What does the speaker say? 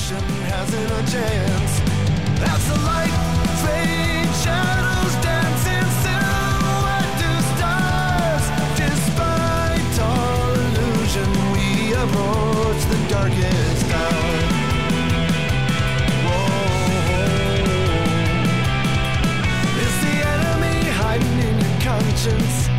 illusion hasn't a chance. As the light fades, shadows dancing silhouette to stars. Despite all illusion, we approach the darkest hour. Whoa. Is the enemy hiding in your conscience?